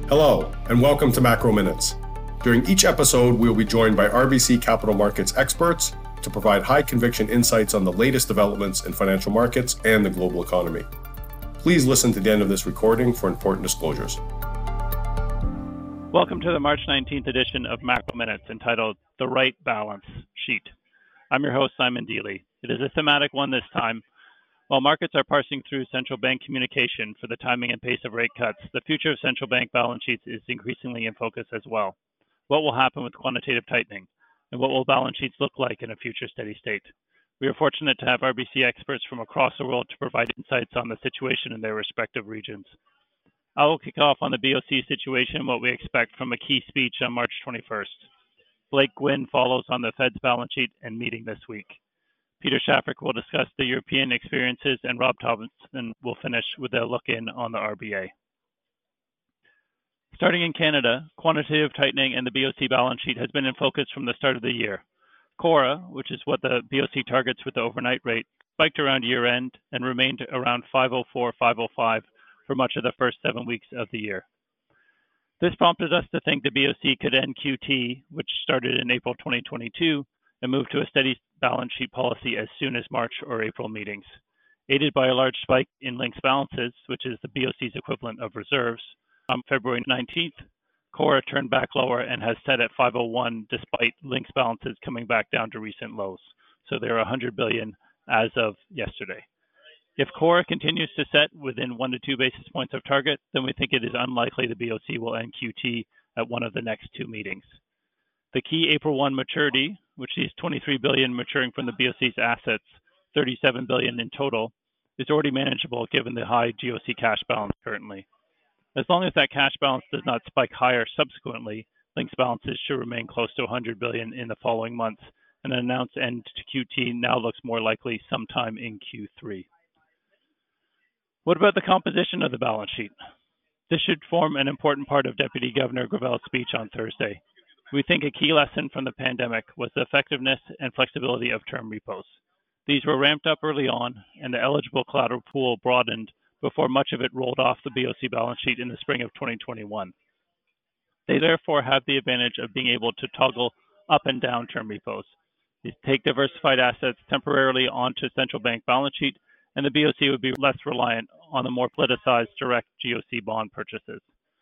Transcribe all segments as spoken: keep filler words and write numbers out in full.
Hello, and welcome to Macro Minutes. During each episode, we will be joined by R B C Capital Markets experts to provide high-conviction insights on the latest developments in financial markets and the global economy. Please listen to the end of this recording for important disclosures. Welcome to the March nineteenth edition of Macro Minutes, entitled The Right Balance Sheet. I'm your host, Simon Deely. It is a thematic one this time. While markets are parsing through central bank communication for the timing and pace of rate cuts, the future of central bank balance sheets is increasingly in focus as well. What will happen with quantitative tightening? And what will balance sheets look like in a future steady state? We are fortunate to have R B C experts from across the world to provide insights on the situation in their respective regions. I will kick off on the B O C situation and what we expect from a key speech on March twenty-first. Blake Gwynn follows on the Fed's balance sheet and meeting this week. Peter Shafrick will discuss the European experiences, and Rob Thompson will finish with a look-in on the R B A. Starting in Canada, quantitative tightening and the B O C balance sheet has been in focus from the start of the year. CORRA, which is what the B O C targets with the overnight rate, spiked around year-end and remained around five oh four, five oh five for much of the first seven weeks of the year. This prompted us to think the B O C could end Q T, which started in April twenty twenty-two, and move to a steady balance sheet policy as soon as March or April meetings. Aided by a large spike in LINK's balances, which is the B O C's equivalent of reserves, on February nineteenth, CORRA turned back lower and has set at five oh one despite LINK's balances coming back down to recent lows. So they're one hundred billion as of yesterday. If CORRA continues to set within one to two basis points of target, then we think it is unlikely the B O C will end Q T at one of the next two meetings. The key April first maturity, which sees twenty-three billion dollars maturing from the B O C's assets, thirty-seven billion dollars in total, is already manageable given the high G O C cash balance currently. As long as that cash balance does not spike higher subsequently, LINK's balances should remain close to one hundred billion dollars in the following months, and an announced end to Q T now looks more likely sometime in Q three. What about the composition of the balance sheet? This should form an important part of Deputy Governor Gravel's speech on Thursday. We think a key lesson from the pandemic was the effectiveness and flexibility of term repos. These were ramped up early on, and the eligible collateral pool broadened before much of it rolled off the B O C balance sheet in the spring of twenty twenty-one. They therefore have the advantage of being able to toggle up and down term repos. These take diversified assets temporarily onto central bank balance sheet, and the B O C would be less reliant on the more politicized direct G O C bond purchases.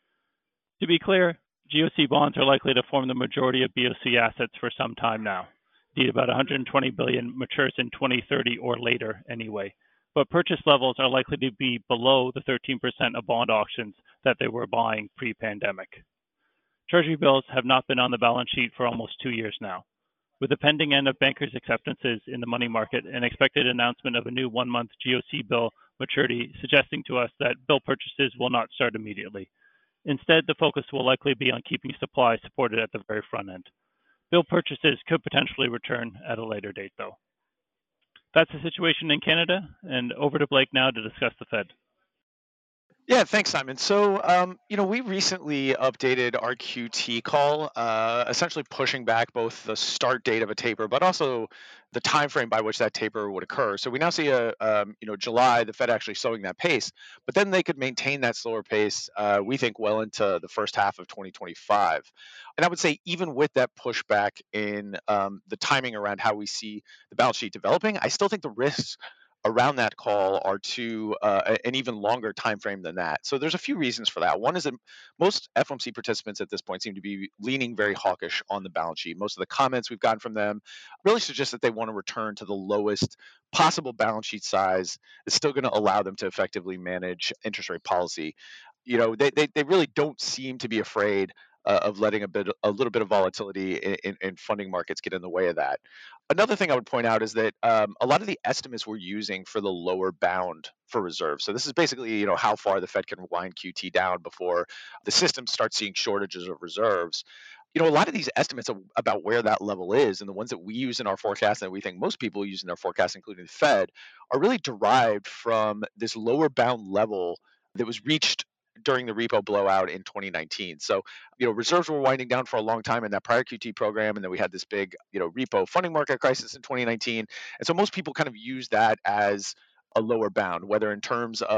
To be clear, G O C bonds are likely to form the majority of B O C assets for some time now. Indeed, about one hundred twenty billion dollars matures in twenty thirty or later anyway, but purchase levels are likely to be below the thirteen percent of bond auctions that they were buying pre-pandemic. Treasury bills have not been on the balance sheet for almost two years now. With the pending end of bankers' acceptances in the money market and expected announcement of a new one-month G O C bill maturity suggesting to us that bill purchases will not start immediately. Instead, the focus will likely be on keeping supply supported at the very front end. Bill purchases could potentially return at a later date, though. That's the situation in Canada, and over to Blake now to discuss the Fed. Yeah, thanks, Simon. So, um, you know, we recently updated our Q T call, uh, essentially pushing back both the start date of a taper, but also the time frame by which that taper would occur. So we now see a, um, you know, July, the Fed actually slowing that pace, but then they could maintain that slower pace, uh, we think, well into the first half of twenty twenty-five. And I would say even with that pushback in um, the timing around how we see the balance sheet developing, I still think the risks around that call are to uh, an even longer time frame than that. So there's a few reasons for that. One is that most F O M C participants at this point seem to be leaning very hawkish on the balance sheet. Most of the comments we've gotten from them really suggest that they want to return to the lowest possible balance sheet size that's still going to allow them to effectively manage interest rate policy. You know, they, they, they really don't seem to be afraid uh, of letting a bit, a little bit of volatility in, in, in funding markets get in the way of that. Another thing I would point out is that um, a lot of the estimates we're using for the lower bound for reserves. So this is basically, you know, how far the Fed can wind Q T down before the system starts seeing shortages of reserves. You know, a lot of these estimates of, about where that level is, and the ones that we use in our forecast and we think most people use in their forecast, including the Fed, are really derived from this lower bound level that was reached during the repo blowout in twenty nineteen. So, you know, reserves were winding down for a long time in that prior Q T program, and then we had this big, you know, repo funding market crisis in twenty nineteen. And so most people kind of use that as a lower bound, whether in terms of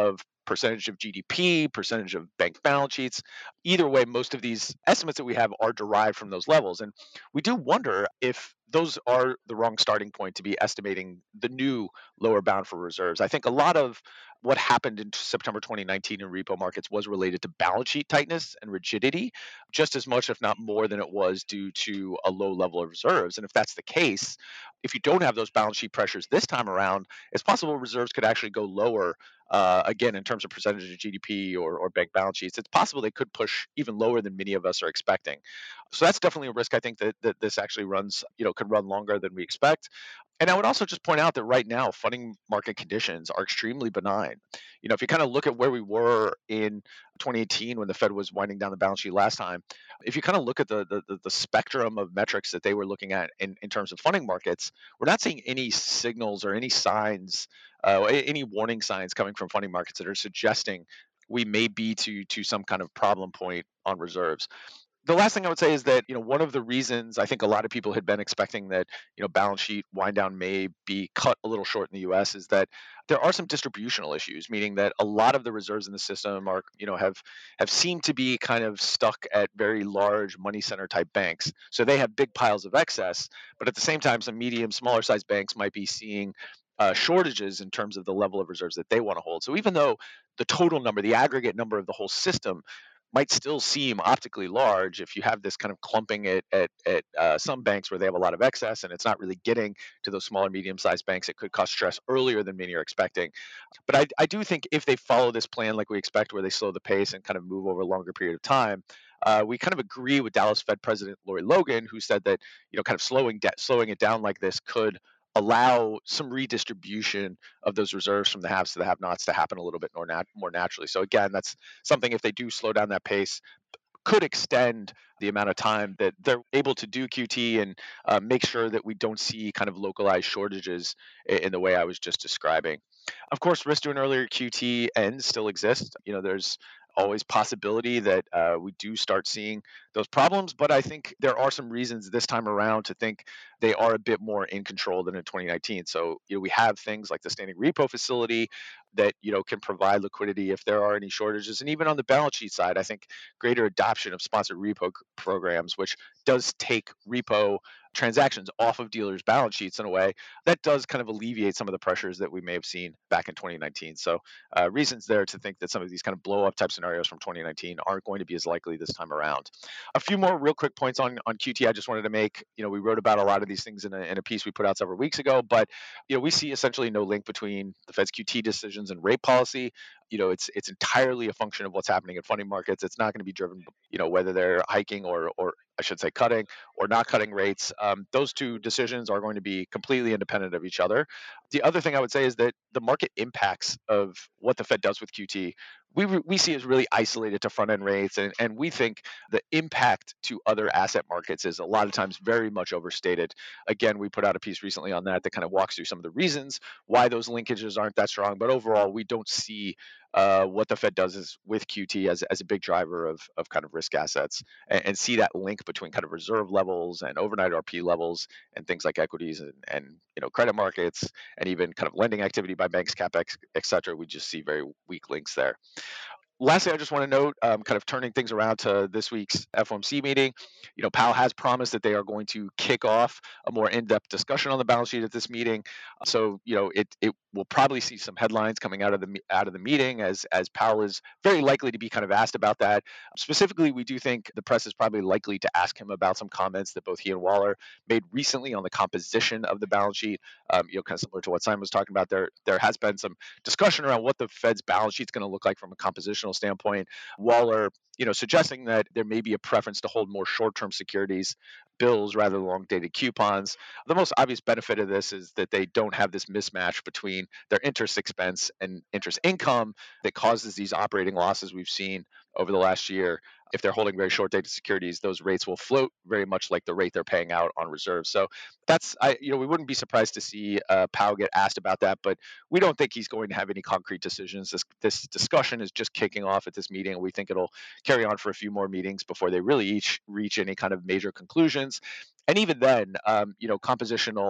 percentage of G D P, percentage of bank balance sheets. Either way, most of these estimates that we have are derived from those levels. And we do wonder if those are the wrong starting point to be estimating the new lower bound for reserves. I think a lot of what happened in September twenty nineteen in repo markets was related to balance sheet tightness and rigidity, just as much, if not more, than it was due to a low level of reserves. And if that's the case, if you don't have those balance sheet pressures this time around, it's possible reserves could actually go lower. Uh, again, in terms of percentage of G D P or, or bank balance sheets, it's possible they could push even lower than many of us are expecting. So that's definitely a risk. I think that, that this actually runs, you know, could run longer than we expect. And I would also just point out that right now, funding market conditions are extremely benign. You know, if you kind of look at where we were in twenty eighteen when the Fed was winding down the balance sheet last time, if you kind of look at the the, the spectrum of metrics that they were looking at in, in terms of funding markets, we're not seeing any signals or any signs, uh, any warning signs coming from funding markets that are suggesting we may be to to some kind of problem point on reserves. The last thing I would say is that, you know, one of the reasons I think a lot of people had been expecting that, you know, balance sheet wind down may be cut a little short in the U S is that there are some distributional issues, meaning that a lot of the reserves in the system are, you know, have have seemed to be kind of stuck at very large money center type banks. So they have big piles of excess, but at the same time, some medium, smaller sized banks might be seeing uh, shortages in terms of the level of reserves that they want to hold. So even though the total number, the aggregate number of the whole system might still seem optically large, if you have this kind of clumping at at, at uh, some banks where they have a lot of excess and it's not really getting to those smaller medium sized banks, it could cause stress earlier than many are expecting. But I, I do think if they follow this plan like we expect, where they slow the pace and kind of move over a longer period of time, uh, we kind of agree with Dallas Fed President Lori Logan, who said that, you know, kind of slowing de- slowing it down like this could allow some redistribution of those reserves from the haves to the have-nots to happen a little bit more, nat- more naturally. So again, that's something, if they do slow down that pace, could extend the amount of time that they're able to do Q T and uh, make sure that we don't see kind of localized shortages in, in the way I was just describing. Of course, risk to an earlier Q T end still exists. You know, there's always possibility that uh, we do start seeing those problems, but I think there are some reasons this time around to think they are a bit more in control than in twenty nineteen. So, you know, we have things like the standing repo facility that, you know, can provide liquidity if there are any shortages. And even on the balance sheet side, I think greater adoption of sponsored repo programs, which does take repo transactions off of dealers' balance sheets in a way that does kind of alleviate some of the pressures that we may have seen back in twenty nineteen. So uh, reasons there to think that some of these kind of blow up type scenarios from twenty nineteen aren't going to be as likely this time around. A few more real quick points on, on Q T I just wanted to make. You know, we wrote about a lot of these things in a, in a piece we put out several weeks ago, but, you know, we see essentially no link between the Fed's Q T decisions and rate policy. You know, it's it's entirely a function of what's happening in funding markets. It's not going to be driven, you know, whether they're hiking or, or I should say cutting or not cutting rates. Um, those two decisions are going to be completely independent of each other. The other thing I would say is that the market impacts of what the Fed does with Q T, we, we see as really isolated to front end rates. And, and we think the impact to other asset markets is a lot of times very much overstated. Again, we put out a piece recently on that that kind of walks through some of the reasons why those linkages aren't that strong. But overall, we don't see uh, what the Fed does is with Q T as, as a big driver of, of kind of risk assets, and, and see that link between kind of reserve levels and overnight R P levels and things like equities and, and you know credit markets and even kind of lending activity by banks, capex, et cetera. We just see very weak links there. Lastly, I just want to note, um, kind of turning things around to this week's F O M C meeting. You know, Powell has promised that they are going to kick off a more in-depth discussion on the balance sheet at this meeting. So, you know, it it will probably see some headlines coming out of the out of the meeting as as Powell is very likely to be kind of asked about that. Specifically, we do think the press is probably likely to ask him about some comments that both he and Waller made recently on the composition of the balance sheet. Um, you know, kind of similar to what Simon was talking about. There there has been some discussion around what the Fed's balance sheet is going to look like from a compositional standpoint. Waller, you know, suggesting that there may be a preference to hold more short-term securities, bills rather than long-dated coupons. The most obvious benefit of this is that they don't have this mismatch between their interest expense and interest income that causes these operating losses we've seen over the last year. If they're holding very short-dated securities, those rates will float very much like the rate they're paying out on reserves. So that's, I, you know, we wouldn't be surprised to see uh, Powell get asked about that, but we don't think he's going to have any concrete decisions. This, this discussion is just kicking off at this meeting, and we think it'll carry on for a few more meetings before they really each reach any kind of major conclusions. And even then, um, you know, compositional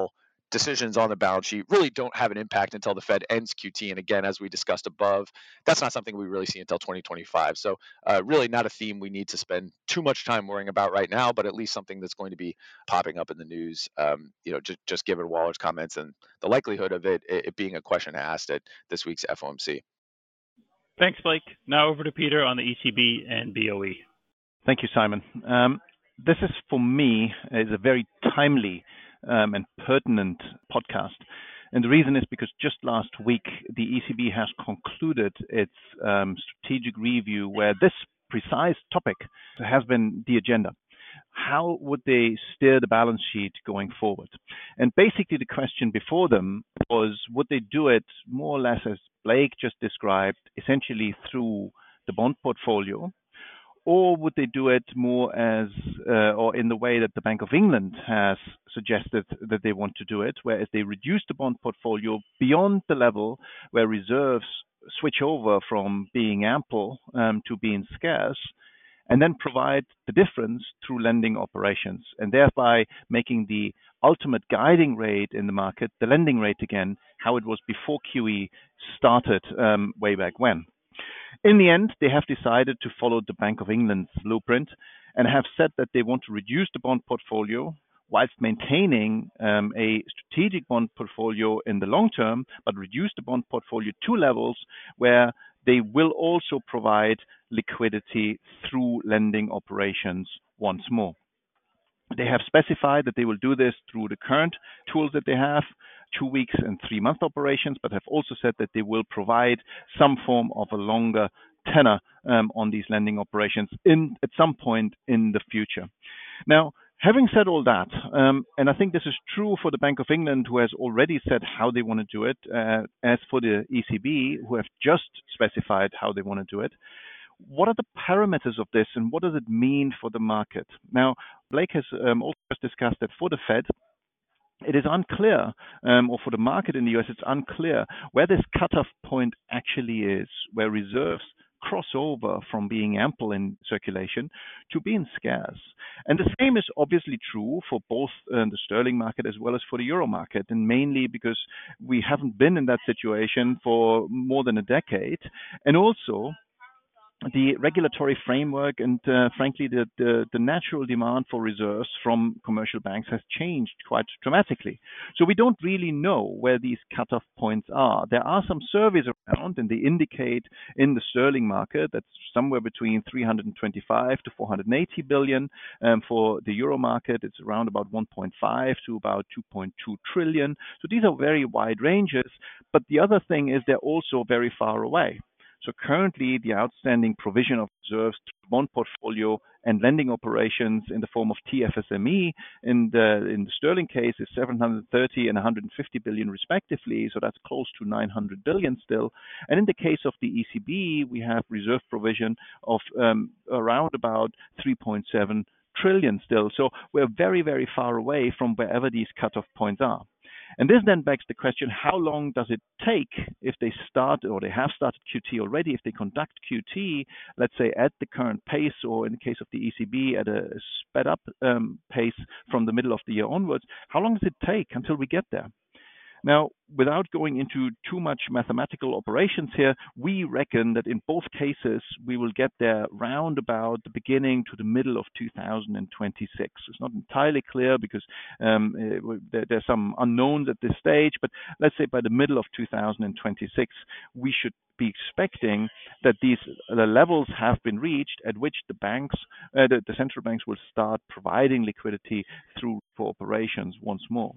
decisions on the balance sheet really don't have an impact until the Fed ends Q T. And again, as we discussed above, that's not something we really see until twenty twenty-five. So uh, really not a theme we need to spend too much time worrying about right now, but at least something that's going to be popping up in the news, um, you know, just, just given Waller's comments and the likelihood of it, it being a question asked at this week's F O M C. Thanks, Blake. Now over to Peter on the E C B and B O E. Thank you, Simon. Um, this is, for me, is a very timely um, and pertinent podcast. And the reason is because just last week, the E C B has concluded its um, strategic review where this precise topic has been the agenda. How would they steer the balance sheet going forward? And basically the question before them was, would they do it more or less as Blake just described, essentially through the bond portfolio, or would they do it more as, uh, or in the way that the Bank of England has suggested that they want to do it, whereas they reduce the bond portfolio beyond the level where reserves switch over from being ample um, to being scarce, and then provide the difference through lending operations, and thereby making the ultimate guiding rate in the market, the lending rate again, how it was before Q E started um, way back when. In the end, they have decided to follow the Bank of England's blueprint and have said that they want to reduce the bond portfolio whilst maintaining um, a strategic bond portfolio in the long term, but reduce the bond portfolio to levels where they will also provide liquidity through lending operations once more. They have specified that they will do this through the current tools that they have, two weeks and three month operations, but have also said that they will provide some form of a longer tenor um, on these lending operations in at some point in the future. Now, having said all that, um, and I think this is true for the Bank of England, who has already said how they want to do it, uh, as for the E C B, who have just specified how they want to do it, what are the parameters of this and what does it mean for the market? Now, Blake has um, also discussed that for the Fed, it is unclear, um, or for the market in the U S, it's unclear where this cutoff point actually is, where reserves cross over from being ample in circulation to being scarce. And the same is obviously true for both uh, the sterling market as well as for the euro market, and mainly because we haven't been in that situation for more than a decade. And also, the regulatory framework and uh, frankly the, the, the natural demand for reserves from commercial banks has changed quite dramatically. So we don't really know where these cutoff points are. There are some surveys around and they indicate in the sterling market that's somewhere between three hundred twenty-five to four hundred eighty billion. Um, for the euro market, it's around about one point five to about two point two trillion. So these are very wide ranges. But the other thing is they're also very far away. So currently, the outstanding provision of reserves to the bond portfolio and lending operations in the form of T F S M E in the in the sterling case is seven hundred thirty and one hundred fifty billion respectively. So that's close to nine hundred billion still. And in the case of the E C B, we have reserve provision of um, around about three point seven trillion still. So we're very, very far away from wherever these cutoff points are. And this then begs the question, how long does it take if they start, or they have started Q T already, if they conduct Q T, let's say at the current pace, or in the case of the E C B at a sped up um, pace from the middle of the year onwards, how long does it take until we get there? Now, without going into too much mathematical operations here, we reckon that in both cases, we will get there round about the beginning to the middle of two thousand twenty-six. It's not entirely clear because um, there, there's some unknowns at this stage, but let's say by the middle of two thousand twenty-six, we should be expecting that these the levels have been reached at which the banks, uh, the, the central banks will start providing liquidity through for operations once more.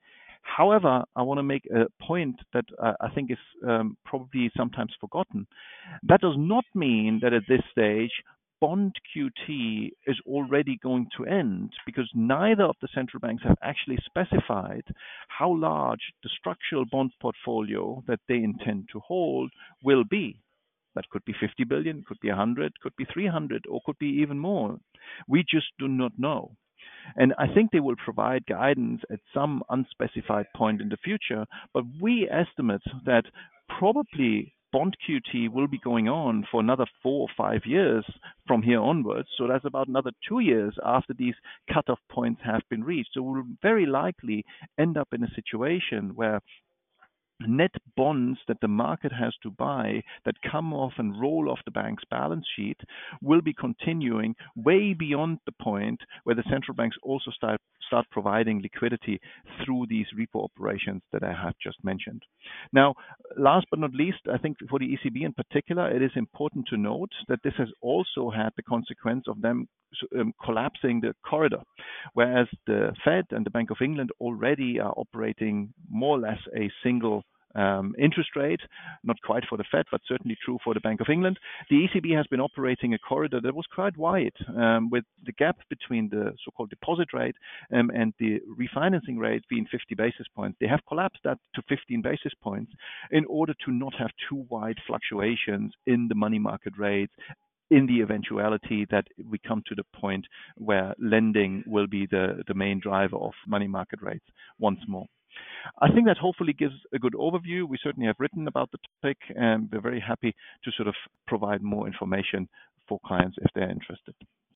However, I want to make a point that uh, I think is um, probably sometimes forgotten. That does not mean that at this stage, bond Q T is already going to end, because neither of the central banks have actually specified how large the structural bond portfolio that they intend to hold will be. That could be fifty billion, could be one hundred, could be three hundred, or could be even more. We just do not know. And I think they will provide guidance at some unspecified point in the future, but we estimate that probably bond Q T will be going on for another four or five years from here onwards. So that's about another two years after these cutoff points have been reached. So we'll very likely end up in a situation where net bonds that the market has to buy that come off and roll off the bank's balance sheet will be continuing way beyond the point where the central banks also start start providing liquidity through these repo operations that I have just mentioned. Now, last but not least, I think for the E C B in particular, it is important to note that this has also had the consequence of them um, collapsing the corridor, whereas the Fed and the Bank of England already are operating more or less a single Um, interest rate, not quite for the Fed, but certainly true for the Bank of England. The E C B has been operating a corridor that was quite wide, um, with the gap between the so-called deposit rate um, and the refinancing rate being fifty basis points. They have collapsed that to fifteen basis points in order to not have too wide fluctuations in the money market rates in the eventuality that we come to the point where lending will be the, the main driver of money market rates once more. I think that hopefully gives a good overview. We certainly have written about the topic, and we're very happy to sort of provide more information for clients if they're interested.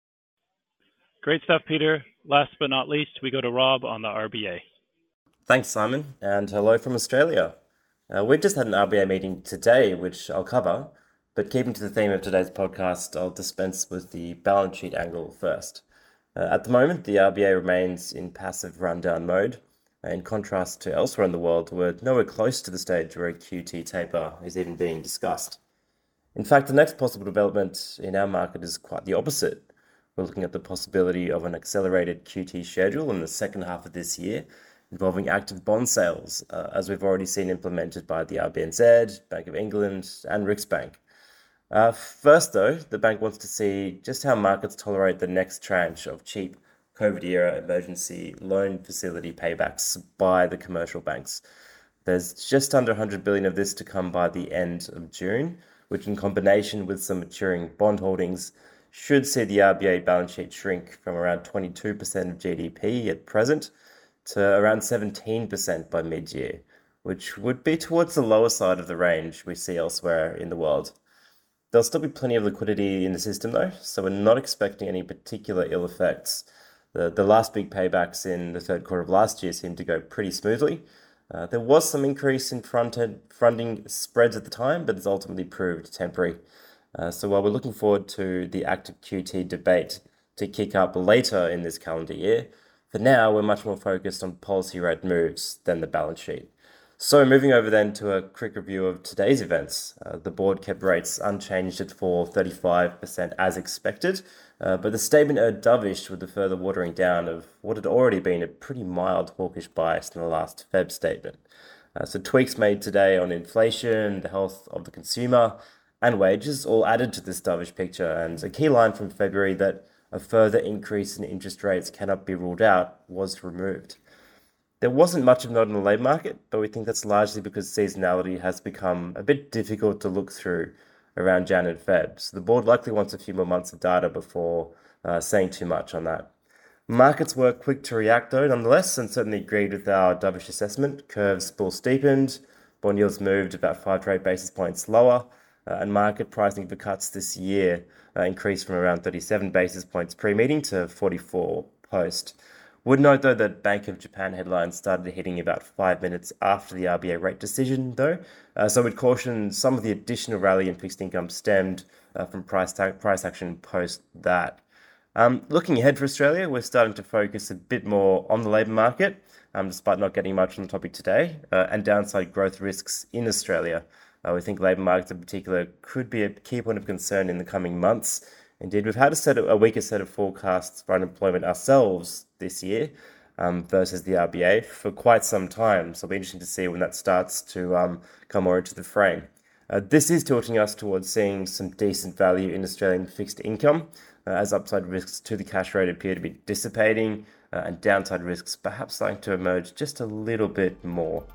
Great stuff, Peter. Last but not least, we go to Rob on the R B A. Thanks, Simon, and hello from Australia. Uh, we've just had an R B A meeting today, which I'll cover, but keeping to the theme of today's podcast, I'll dispense with the balance sheet angle first. Uh, at the moment, the R B A remains in passive rundown mode, in contrast to elsewhere in the world, we're nowhere close to the stage where a Q T taper is even being discussed. In fact, the next possible development in our market is quite the opposite. We're looking at the possibility of an accelerated Q T schedule in the second half of this year, involving active bond sales, uh, as we've already seen implemented by the R B N Z, Bank of England, and Riksbank. Uh, first, though, the bank wants to see just how markets tolerate the next tranche of cheap COVID-era emergency loan facility paybacks by the commercial banks. There's just under one hundred billion dollars of this to come by the end of June, which in combination with some maturing bond holdings should see the R B A balance sheet shrink from around twenty-two percent of G D P at present to around seventeen percent by mid-year, which would be towards the lower side of the range we see elsewhere in the world. There'll still be plenty of liquidity in the system though, so we're not expecting any particular ill effects. The, the last big paybacks in the third quarter of last year seemed to go pretty smoothly. Uh, there was some increase in front-end funding spreads at the time, but it's ultimately proved temporary. Uh, so while we're looking forward to the active Q T debate to kick up later in this calendar year, for now we're much more focused on policy rate moves than the balance sheet. So moving over then to a quick review of today's events. Uh, the board kept rates unchanged at four point three five percent as expected, uh, but the statement erred dovish with the further watering down of what had already been a pretty mild hawkish bias in the last Feb statement. Uh, so tweaks made today on inflation, the health of the consumer, and wages all added to this dovish picture, and a key line from February that a further increase in interest rates cannot be ruled out was removed. There wasn't much of a note in the labour market, but we think that's largely because seasonality has become a bit difficult to look through around Jan and Feb. So the board likely wants a few more months of data before uh, saying too much on that. Markets were quick to react though, nonetheless, and certainly agreed with our dovish assessment. Curves bull steepened, bond yields moved about five to eight basis points lower, uh, and market pricing for cuts this year uh, increased from around thirty-seven basis points pre-meeting to forty-four post. Would note, though, that Bank of Japan headlines started hitting about five minutes after the R B A rate decision, though. Uh, so we'd caution some of the additional rally in fixed income stemmed uh, from price ta- price action post that. Um, looking ahead for Australia, we're starting to focus a bit more on the labour market, um, despite not getting much on the topic today, uh, and downside growth risks in Australia. Uh, we think labour markets in particular could be a key point of concern in the coming months. Indeed, we've had a set of, a weaker set of forecasts for unemployment ourselves this year um, versus the R B A for quite some time. So it'll be interesting to see when that starts to um, come more into the frame. Uh, this is tilting us towards seeing some decent value in Australian fixed income, uh, as upside risks to the cash rate appear to be dissipating uh, and downside risks perhaps starting to emerge just a little bit more.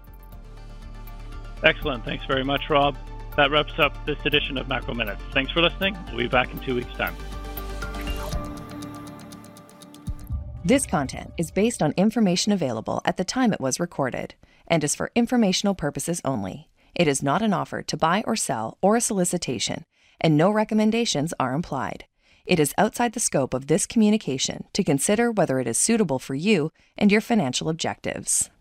Excellent. Thanks very much, Rob. That wraps up this edition of Macro Minutes. Thanks for listening. We'll be back in two weeks' time. This content is based on information available at the time it was recorded and is for informational purposes only. It is not an offer to buy or sell or a solicitation, and no recommendations are implied. It is outside the scope of this communication to consider whether it is suitable for you and your financial objectives.